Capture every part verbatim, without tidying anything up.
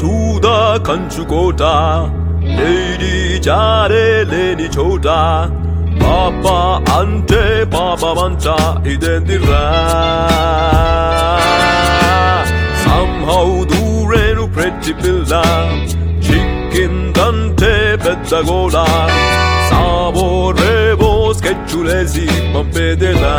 పట్టుదా కంచుకోట లేడి జారే లేని చోట పాప అంటే పాపమంట ఇదేందిరా somehow దూరేను ప్రతి పిల్ల చిక్కిందంటే పెద్ద గోడ సావో రేవో స్కెచ్చులేసి పంపేదేలా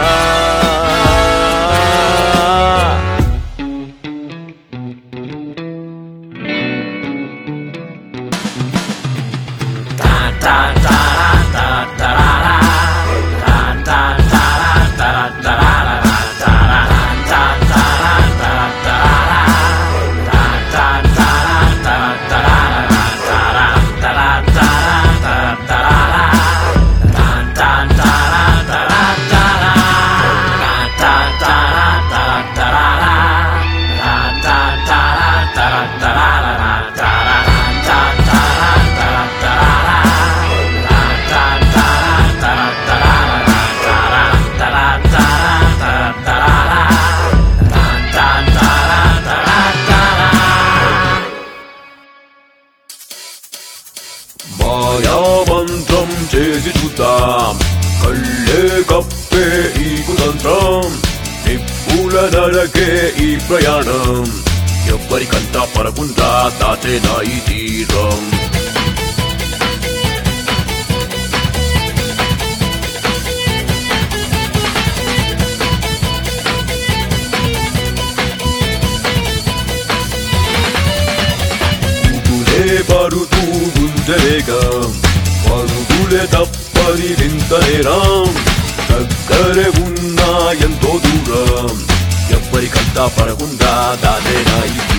మాయామంత్రం చేసి చూద్దాం కళ్ళే కప్పే ఈ కుతంత్రం నిప్పుల నరకే ఈ ప్రయాణం ఎవ్వరికంతా పరకుండా దాటే నా ఈ తీరం పరుతూ గుంజరేగం పరుగులే తప్పని వింత నేరం దగ్గరే ఉన్నా ఎంతో దూరం ఎవ్వరికంతా పడకుండా దానే నా